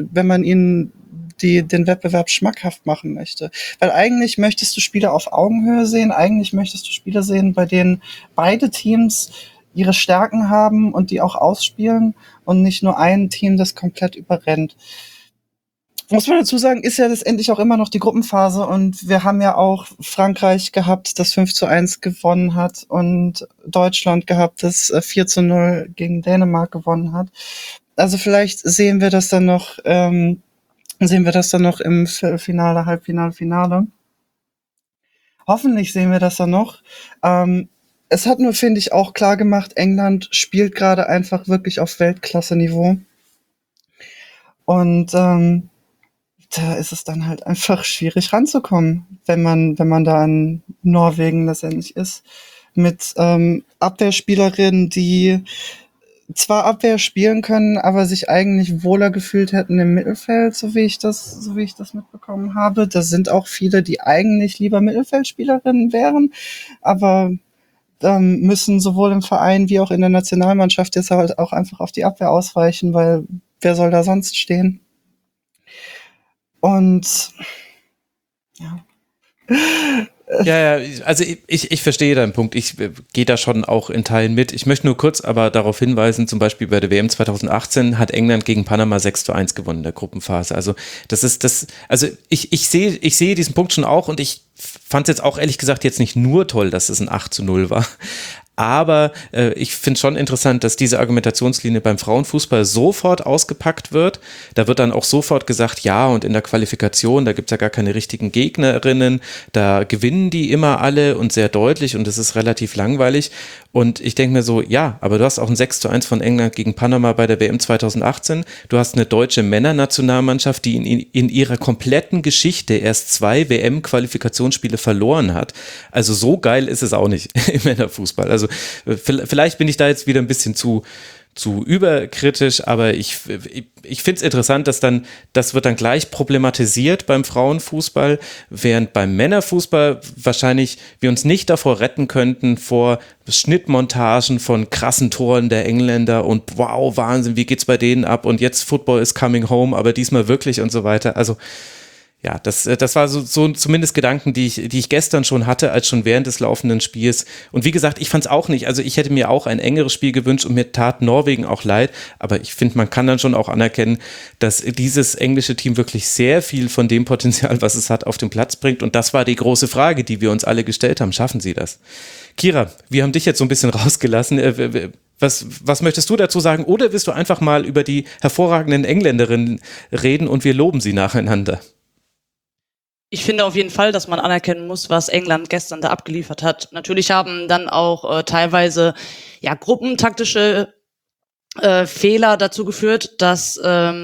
den Wettbewerb schmackhaft machen möchte. Weil eigentlich möchtest du Spiele auf Augenhöhe sehen, eigentlich möchtest du Spiele sehen, bei denen beide Teams ihre Stärken haben und die auch ausspielen und nicht nur ein Team, das komplett überrennt. Muss man dazu sagen, ist ja letztendlich auch immer noch die Gruppenphase und wir haben ja auch Frankreich gehabt, das 5:1 gewonnen hat und Deutschland gehabt, das 4:0 gegen Dänemark gewonnen hat. Also vielleicht sehen wir das dann noch im Viertelfinale, Halbfinale, Finale. Hoffentlich sehen wir das dann noch. Es hat nur, finde ich, auch klar gemacht, England spielt gerade einfach wirklich auf Weltklasse-Niveau. Und da ist es dann halt einfach schwierig ranzukommen, wenn man da an Norwegen letztendlich ist. Mit Abwehrspielerinnen, die zwar Abwehr spielen können, aber sich eigentlich wohler gefühlt hätten im Mittelfeld, so wie ich das mitbekommen habe. Da sind auch viele, die eigentlich lieber Mittelfeldspielerinnen wären, aber müssen sowohl im Verein wie auch in der Nationalmannschaft jetzt halt auch einfach auf die Abwehr ausweichen, weil wer soll da sonst stehen? Und ja. Ja, also ich verstehe deinen Punkt. Ich gehe da schon auch in Teilen mit. Ich möchte nur kurz aber darauf hinweisen, zum Beispiel bei der WM 2018 hat England gegen Panama 6:1 gewonnen in der Gruppenphase. Also ich sehe diesen Punkt schon auch und ich fand es jetzt auch ehrlich gesagt jetzt nicht nur toll, dass es ein 8:0 war. Aber ich finde schon interessant, dass diese Argumentationslinie beim Frauenfußball sofort ausgepackt wird. Da wird dann auch sofort gesagt, ja, und in der Qualifikation, da gibt es ja gar keine richtigen Gegnerinnen, da gewinnen die immer alle und sehr deutlich und es ist relativ langweilig. Und ich denke mir so, ja, aber du hast auch ein 6:1 von England gegen Panama bei der WM 2018. Du hast eine deutsche Männernationalmannschaft, die in ihrer kompletten Geschichte erst 2 WM-Qualifikationsspiele verloren hat. Also so geil ist es auch nicht im Männerfußball. Also vielleicht bin ich da jetzt wieder ein bisschen zu überkritisch, aber ich finde es interessant, dass das wird dann gleich problematisiert beim Frauenfußball, während beim Männerfußball wahrscheinlich wir uns nicht davor retten könnten vor Schnittmontagen von krassen Toren der Engländer und wow, Wahnsinn, wie geht's bei denen ab und jetzt Football is coming home, aber diesmal wirklich und so weiter. Also Ja, das war so zumindest Gedanken, die ich gestern schon hatte, als schon während des laufenden Spiels. Und wie gesagt, ich fand es auch nicht. Also ich hätte mir auch ein engeres Spiel gewünscht und mir tat Norwegen auch leid. Aber ich finde, man kann dann schon auch anerkennen, dass dieses englische Team wirklich sehr viel von dem Potenzial, was es hat, auf den Platz bringt. Und das war die große Frage, die wir uns alle gestellt haben. Schaffen sie das? Kira, wir haben dich jetzt so ein bisschen rausgelassen. Was möchtest du dazu sagen? Oder willst du einfach mal über die hervorragenden Engländerinnen reden und wir loben sie nacheinander? Ich finde auf jeden Fall, dass man anerkennen muss, was England gestern da abgeliefert hat. Natürlich haben dann auch teilweise gruppentaktische Fehler dazu geführt, dass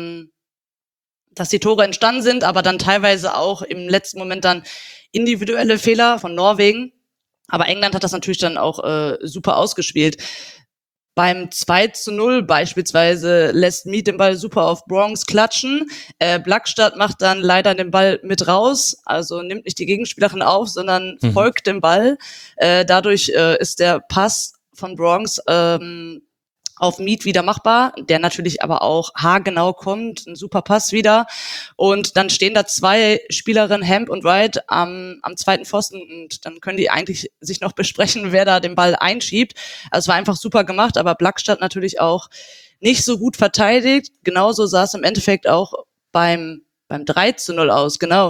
die Tore entstanden sind, aber dann teilweise auch im letzten Moment dann individuelle Fehler von Norwegen. Aber England hat das natürlich dann auch super ausgespielt. Beim 2:0 beispielsweise lässt Mead den Ball super auf Bronx klatschen. Blackstad macht dann leider den Ball mit raus, also nimmt nicht die Gegenspielerin auf, sondern folgt dem Ball. Dadurch ist der Pass von Bronx auf Mead wieder machbar, der natürlich aber auch haargenau kommt, ein super Pass wieder. Und dann stehen da zwei Spielerinnen, Hemp und Wright, am zweiten Pfosten und dann können die eigentlich sich noch besprechen, wer da den Ball einschiebt. Also es war einfach super gemacht, aber Blackstad natürlich auch nicht so gut verteidigt. Genauso sah es im Endeffekt auch beim 3:0 aus, genau.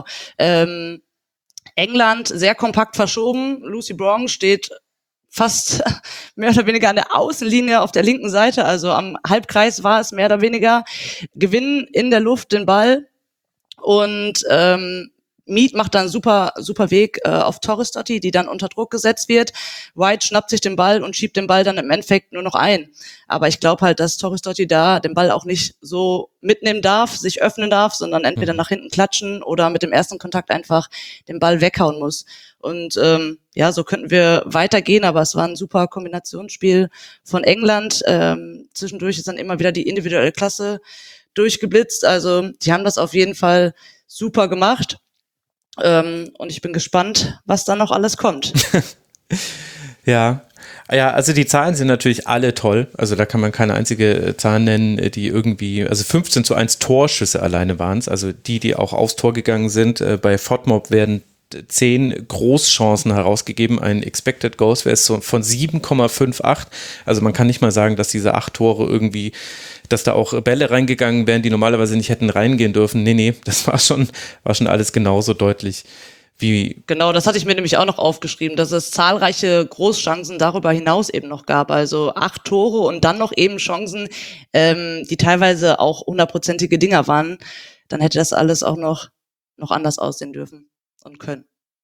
England sehr kompakt verschoben. Lucy Bronx steht fast mehr oder weniger an der Außenlinie auf der linken Seite, also am Halbkreis war es mehr oder weniger, gewinnen in der Luft den Ball und Mead macht dann super Weg auf Torres-Dotti, die dann unter Druck gesetzt wird. White schnappt sich den Ball und schiebt den Ball dann im Endeffekt nur noch ein. Aber ich glaube halt, dass Torres-Dotti da den Ball auch nicht so mitnehmen darf, sich öffnen darf, sondern entweder nach hinten klatschen oder mit dem ersten Kontakt einfach den Ball weghauen muss. Und so könnten wir weitergehen, aber es war ein super Kombinationsspiel von England. Zwischendurch ist dann immer wieder die individuelle Klasse durchgeblitzt. Also die haben das auf jeden Fall super gemacht. Und ich bin gespannt, was da noch alles kommt. Ja, also die Zahlen sind natürlich alle toll. Also da kann man keine einzige Zahl nennen, die irgendwie, also 15:1 Torschüsse alleine waren es. Also die auch aufs Tor gegangen sind. Bei FODMOB werden 10 Großchancen herausgegeben. Ein Expected Goals wäre es so von 7,58. Also man kann nicht mal sagen, dass diese 8 Tore irgendwie, dass da auch Bälle reingegangen wären, die normalerweise nicht hätten reingehen dürfen. Nee, das war schon alles genauso deutlich wie. Genau, das hatte ich mir nämlich auch noch aufgeschrieben, dass es zahlreiche Großchancen darüber hinaus eben noch gab. Also 8 Tore und dann noch eben Chancen, die teilweise auch 100%ige Dinger waren. Dann hätte das alles auch noch anders aussehen dürfen und können.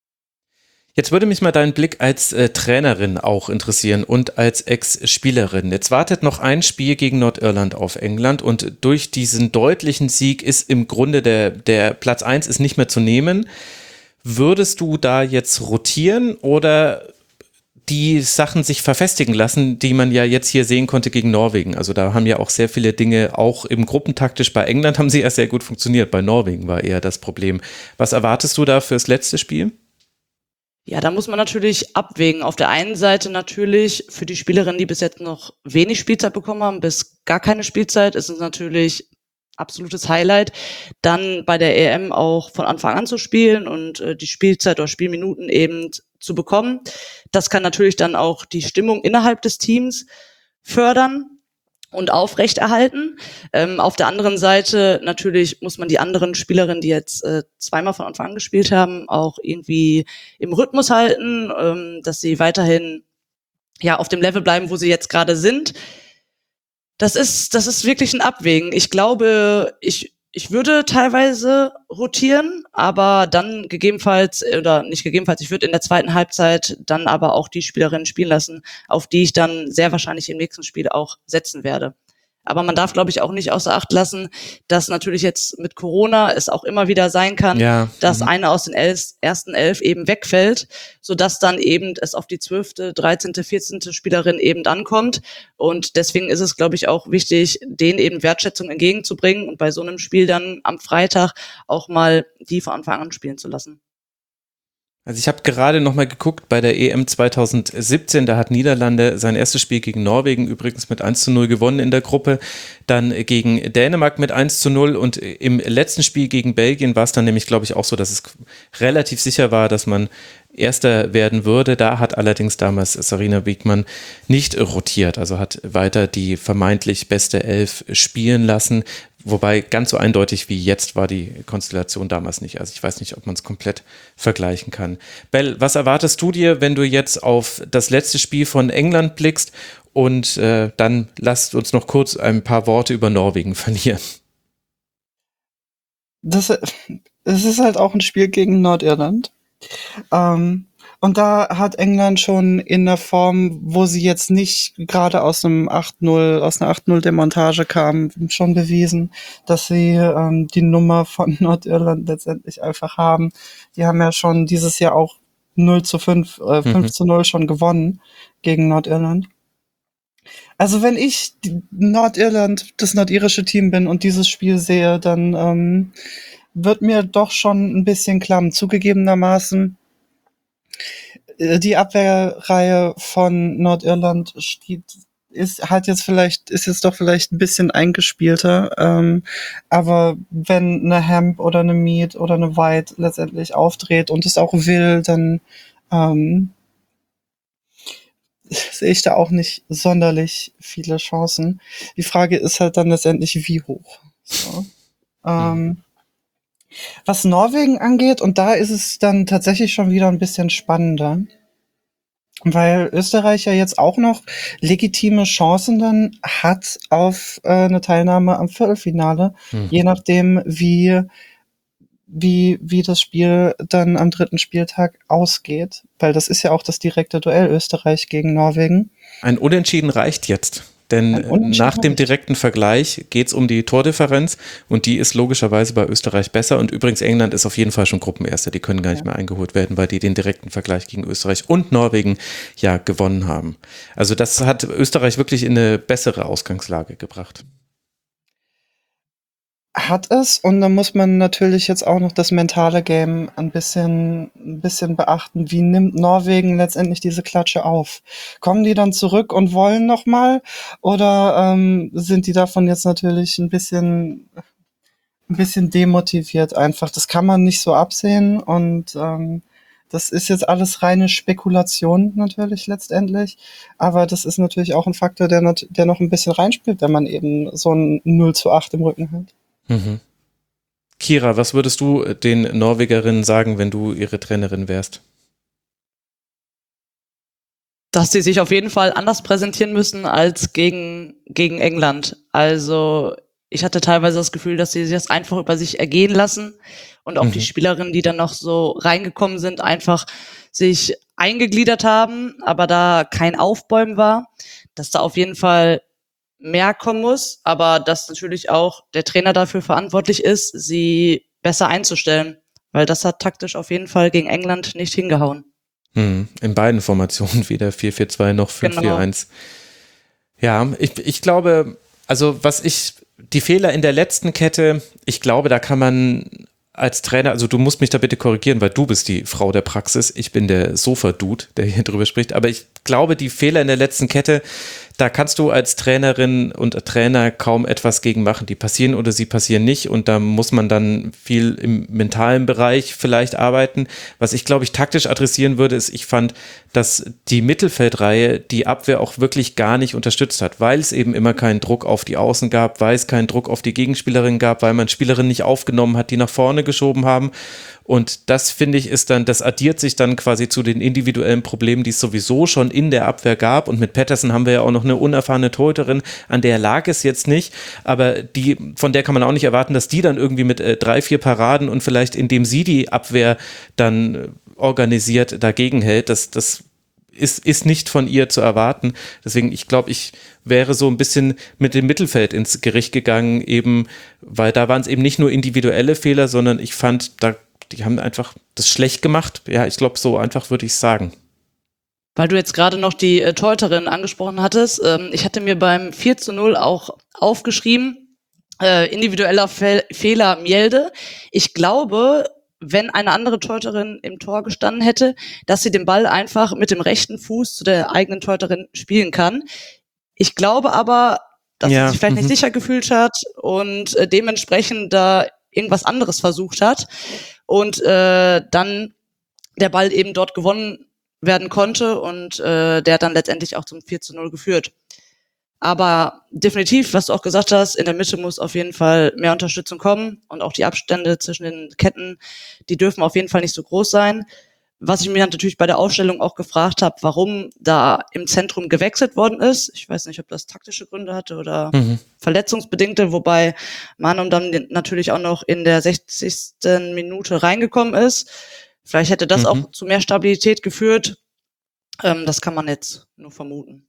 Jetzt würde mich mal dein Blick als Trainerin auch interessieren und als Ex-Spielerin. Jetzt wartet noch ein Spiel gegen Nordirland auf England und durch diesen deutlichen Sieg ist im Grunde der Platz 1 ist nicht mehr zu nehmen. Würdest du da jetzt rotieren oder die Sachen sich verfestigen lassen, die man ja jetzt hier sehen konnte gegen Norwegen? Also da haben ja auch sehr viele Dinge, auch im Gruppentaktisch bei England haben sie ja sehr gut funktioniert, bei Norwegen war eher das Problem. Was erwartest du da fürs letzte Spiel? Ja, da muss man natürlich abwägen. Auf der einen Seite natürlich für die Spielerinnen, die bis jetzt noch wenig Spielzeit bekommen haben, bis gar keine Spielzeit, ist es natürlich absolutes Highlight, dann bei der EM auch von Anfang an zu spielen und die Spielzeit oder Spielminuten eben zu bekommen. Das kann natürlich dann auch die Stimmung innerhalb des Teams fördern und aufrechterhalten. Auf der anderen Seite natürlich muss man die anderen Spielerinnen, die jetzt zweimal von Anfang an gespielt haben, auch irgendwie im Rhythmus halten, dass sie weiterhin auf dem Level bleiben, wo sie jetzt gerade sind. Das ist wirklich ein Abwägen. Ich glaube, ich würde teilweise rotieren, aber dann gegebenenfalls, oder nicht gegebenenfalls, ich würde in der zweiten Halbzeit dann aber auch die Spielerinnen spielen lassen, auf die ich dann sehr wahrscheinlich im nächsten Spiel auch setzen werde. Aber man darf, glaube ich, auch nicht außer Acht lassen, dass natürlich jetzt mit Corona es auch immer wieder sein kann, dass eine aus den ersten 11 eben wegfällt, sodass dann eben es auf die 12., 13., 14. Spielerin eben ankommt. Und deswegen ist es, glaube ich, auch wichtig, denen eben Wertschätzung entgegenzubringen und bei so einem Spiel dann am Freitag auch mal die von Anfang an spielen zu lassen. Also ich habe gerade noch mal geguckt bei der EM 2017, da hat Niederlande sein erstes Spiel gegen Norwegen übrigens mit 1:0 gewonnen in der Gruppe, dann gegen Dänemark mit 1:0 und im letzten Spiel gegen Belgien war es dann nämlich, glaube ich, auch so, dass es relativ sicher war, dass man Erster werden würde. Da hat allerdings damals Sarina Wiegmann nicht rotiert, also hat weiter die vermeintlich beste Elf spielen lassen. Wobei ganz so eindeutig wie jetzt war die Konstellation damals nicht. Also ich weiß nicht, ob man es komplett vergleichen kann. Bell, was erwartest du dir, wenn du jetzt auf das letzte Spiel von England blickst? Und dann lasst uns noch kurz ein paar Worte über Norwegen verlieren. Es ist halt auch ein Spiel gegen Nordirland. Und da hat England schon in der Form, wo sie jetzt nicht gerade aus einer 8:0 Demontage kamen, schon bewiesen, dass sie die Nummer von Nordirland letztendlich einfach haben. Die haben ja schon dieses Jahr auch 0:5, 5:0 schon gewonnen gegen Nordirland. Also wenn ich das nordirische Team bin und dieses Spiel sehe, dann wird mir doch schon ein bisschen klamm. Zugegebenermaßen, die Abwehrreihe von Nordirland ist jetzt doch vielleicht ein bisschen eingespielter. Aber wenn eine Hemp oder eine Mead oder eine White letztendlich aufdreht und es auch will, dann sehe ich da auch nicht sonderlich viele Chancen. Die Frage ist halt dann letztendlich, wie hoch. So. Was Norwegen angeht, und da ist es dann tatsächlich schon wieder ein bisschen spannender, weil Österreich ja jetzt auch noch legitime Chancen dann hat auf eine Teilnahme am Viertelfinale, je nachdem, wie das Spiel dann am 3. Spieltag ausgeht. Weil das ist ja auch das direkte Duell Österreich gegen Norwegen. Ein Unentschieden reicht jetzt. Denn nach dem direkten Vergleich geht es um die Tordifferenz und die ist logischerweise bei Österreich besser. Und übrigens, England ist auf jeden Fall schon Gruppenerster. Die können gar nicht mehr eingeholt werden, weil die den direkten Vergleich gegen Österreich und Norwegen ja gewonnen haben. Also das hat Österreich wirklich in eine bessere Ausgangslage gebracht. Hat es, und da muss man natürlich jetzt auch noch das mentale Game ein bisschen beachten. Wie nimmt Norwegen letztendlich diese Klatsche auf? Kommen die dann zurück und wollen nochmal? Oder sind die davon jetzt natürlich ein bisschen demotiviert einfach? Das kann man nicht so absehen und das ist jetzt alles reine Spekulation natürlich letztendlich. Aber das ist natürlich auch ein Faktor, der noch ein bisschen reinspielt, wenn man eben so ein 0:8 im Rücken hat. Mhm. Kira, was würdest du den Norwegerinnen sagen, wenn du ihre Trainerin wärst? Dass sie sich auf jeden Fall anders präsentieren müssen als gegen England. Also ich hatte teilweise das Gefühl, dass sie sich das einfach über sich ergehen lassen und auch die Spielerinnen, die dann noch so reingekommen sind, einfach sich eingegliedert haben, aber da kein Aufbäumen war, dass da auf jeden Fall mehr kommen muss, aber dass natürlich auch der Trainer dafür verantwortlich ist, sie besser einzustellen, weil das hat taktisch auf jeden Fall gegen England nicht hingehauen. In beiden Formationen, weder 4-4-2 noch 5-4-1. Genau. Ja, ich glaube, also die Fehler in der letzten Kette, ich glaube, da kann man als Trainer, also du musst mich da bitte korrigieren, weil du bist die Frau der Praxis, ich bin der Sofa-Dude, der hier drüber spricht, aber ich glaube, die Fehler in der letzten Kette, da kannst du als Trainerin und Trainer kaum etwas gegen machen. Die passieren oder sie passieren nicht und da muss man dann viel im mentalen Bereich vielleicht arbeiten. Was ich, glaube ich, taktisch adressieren würde, ist, ich fand, dass die Mittelfeldreihe die Abwehr auch wirklich gar nicht unterstützt hat, weil es eben immer keinen Druck auf die Außen gab, weil es keinen Druck auf die Gegenspielerin gab, weil man Spielerinnen nicht aufgenommen hat, die nach vorne geschoben haben. Und das, finde ich, das addiert sich dann quasi zu den individuellen Problemen, die es sowieso schon in der Abwehr gab. Und mit Pettersen haben wir ja auch noch eine unerfahrene Torhüterin, an der lag es jetzt nicht. Aber von der kann man auch nicht erwarten, dass die dann irgendwie mit 3-4 Paraden und vielleicht indem sie die Abwehr dann organisiert dagegen hält. Das ist nicht von ihr zu erwarten. Deswegen, ich glaube, ich wäre so ein bisschen mit dem Mittelfeld ins Gericht gegangen, eben, weil da waren es eben nicht nur individuelle Fehler, sondern ich fand, die haben einfach das schlecht gemacht. Ja, ich glaube, so einfach würde ich es sagen. Weil du jetzt gerade noch die Torhüterin angesprochen hattest, ich hatte mir beim 4:0 auch aufgeschrieben, individueller Fehler Mjelde. Ich glaube, wenn eine andere Torhüterin im Tor gestanden hätte, dass sie den Ball einfach mit dem rechten Fuß zu der eigenen Torhüterin spielen kann. Ich glaube aber, dass sie sich vielleicht nicht sicher gefühlt hat und dementsprechend da irgendwas anderes versucht hat und dann der Ball eben dort gewonnen werden konnte und der hat dann letztendlich auch zum 4:0 geführt. Aber definitiv, was du auch gesagt hast, in der Mitte muss auf jeden Fall mehr Unterstützung kommen und auch die Abstände zwischen den Ketten, die dürfen auf jeden Fall nicht so groß sein. Was ich mir natürlich bei der Aufstellung auch gefragt habe, warum da im Zentrum gewechselt worden ist. Ich weiß nicht, ob das taktische Gründe hatte oder verletzungsbedingte, wobei Manum dann natürlich auch noch in der 60. Minute reingekommen ist. Vielleicht hätte das auch zu mehr Stabilität geführt. Das kann man jetzt nur vermuten.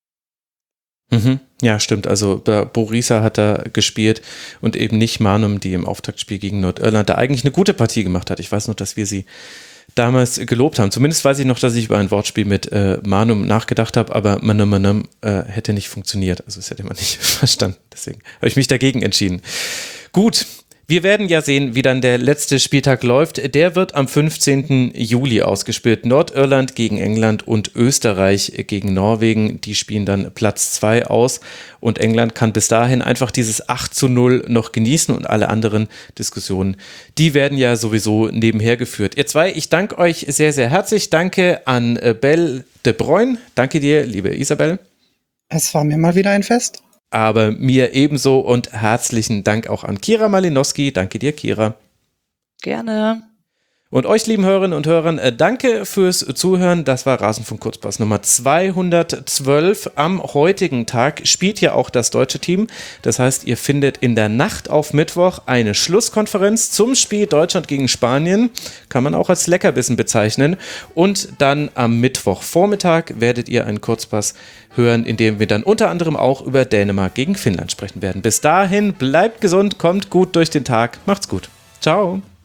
Ja, stimmt. Also Borisa hat da gespielt und eben nicht Manum, die im Auftaktspiel gegen Nordirland da eigentlich eine gute Partie gemacht hat. Ich weiß noch, dass wir sie damals gelobt haben. Zumindest weiß ich noch, dass ich über ein Wortspiel mit Manum nachgedacht habe, aber Manum hätte nicht funktioniert. Also das hätte man nicht verstanden. Deswegen habe ich mich dagegen entschieden. Gut. Wir werden ja sehen, wie dann der letzte Spieltag läuft. Der wird am 15. Juli ausgespielt. Nordirland gegen England und Österreich gegen Norwegen. Die spielen dann Platz 2 aus. Und England kann bis dahin einfach dieses 8:0 noch genießen und alle anderen Diskussionen, die werden ja sowieso nebenher geführt. Ihr zwei, ich danke euch sehr, sehr herzlich. Danke an Belle de Bruyne. Danke dir, liebe Isabel. Es war mir mal wieder ein Fest. Aber mir ebenso und herzlichen Dank auch an Kira Malinowski. Danke dir, Kira. Gerne. Und euch, lieben Hörerinnen und Hörern, danke fürs Zuhören. Das war Rasenfunk Kurzpass Nummer 212. Am heutigen Tag spielt ja auch das deutsche Team. Das heißt, ihr findet in der Nacht auf Mittwoch eine Schlusskonferenz zum Spiel Deutschland gegen Spanien. Kann man auch als Leckerbissen bezeichnen. Und dann am Mittwochvormittag werdet ihr einen Kurzpass hören, in dem wir dann unter anderem auch über Dänemark gegen Finnland sprechen werden. Bis dahin, bleibt gesund, kommt gut durch den Tag. Macht's gut. Ciao.